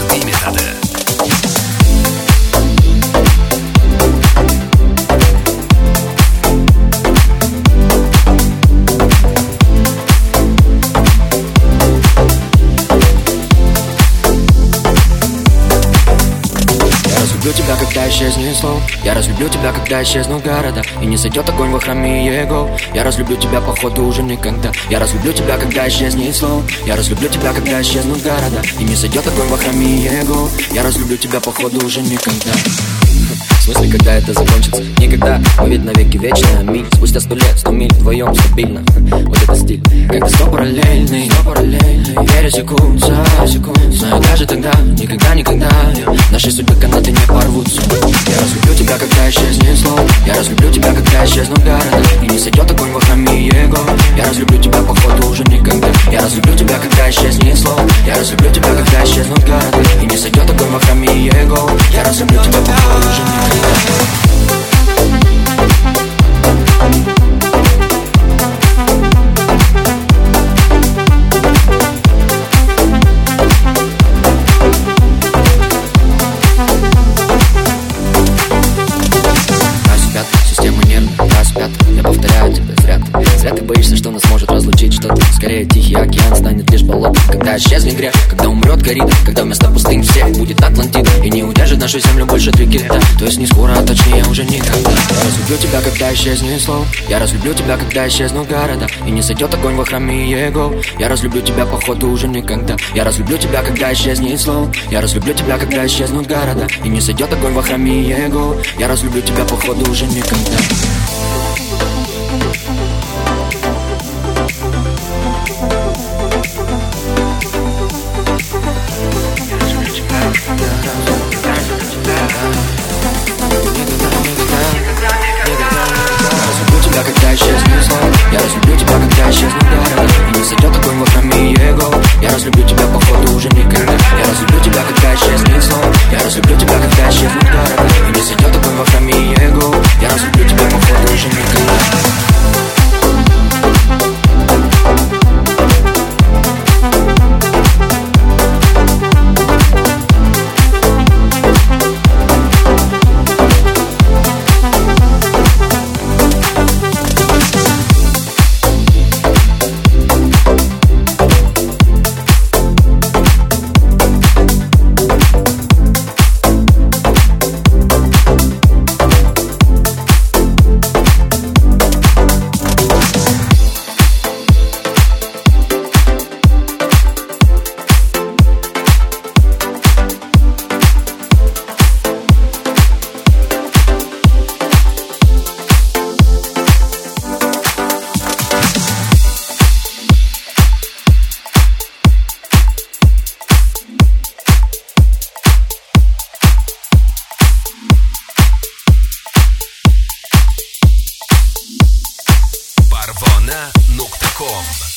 методы. Разлюблю тебя, когда исчезнет слов. Я разлюблю тебя, когда исчезнут города и не сойдет огонь во храме его. Я разлюблю тебя, походу, уже никогда. Я разлюблю тебя, когда исчезнет слов. Я разлюблю тебя, когда исчезнут города и не сойдет огонь во храме его. Я разлюблю тебя, походу, уже никогда. В смысле, когда это закончится? Никогда, мы ведь навеки вечная миль. Спустя 100 лет, 100 миль вдвоем стабильно. Вот это стиль, как 100 параллельный. Пересекут за секунд. Знаю, даже тогда, никогда наши судьбы канаты не порвутся. Я разлюблю тебя, когда исчезнет слов. Я разлюблю тебя, когда исчезнут города и не сойдет огонь во храме его. Я разлюблю тебя, походу, уже никогда. Я разлюблю тебя, когда исчезнет слов. Я разлюблю тебя, когда исчезнут города и не сойдет огонь во храме его. Я разлюблю тебя, походу, уже никогда. Система нервная, спят. Я повторяю тебе, зря ты боишься, что нас может разлучить что-то. Скорее тихий океан станет лишь болотом. Когда исчезнет грех, когда умрет корида, когда вместо пустынь всех будет Атлантида и не удержит нашу землю больше 3 кита. То есть не скоро, а точнее уже никогда. Я разлюблю тебя, когда исчезнет слов. Я разлюблю тебя, когда исчезнут города и не сойдет огонь во храме его. Я разлюблю тебя, походу, уже никогда. Я разлюблю тебя, когда исчезнет слов. Я разлюблю тебя, когда исчезнут города и не сойдет огонь во храме его. Я разлюблю тебя, походу, уже никогда. Когда исчезнет слов. Я разлюблю тебя, когда исчезнут города и не сойдет огонь во храме его. Я разлюблю тебя, походу, уже никогда. Я разлюблю тебя, когда исчезнет слов. Я разлюблю тебя, когда исчезнут города и не сойдет огонь во храме его. Я разлюблю тебя, походу, уже никогда. Parvona.com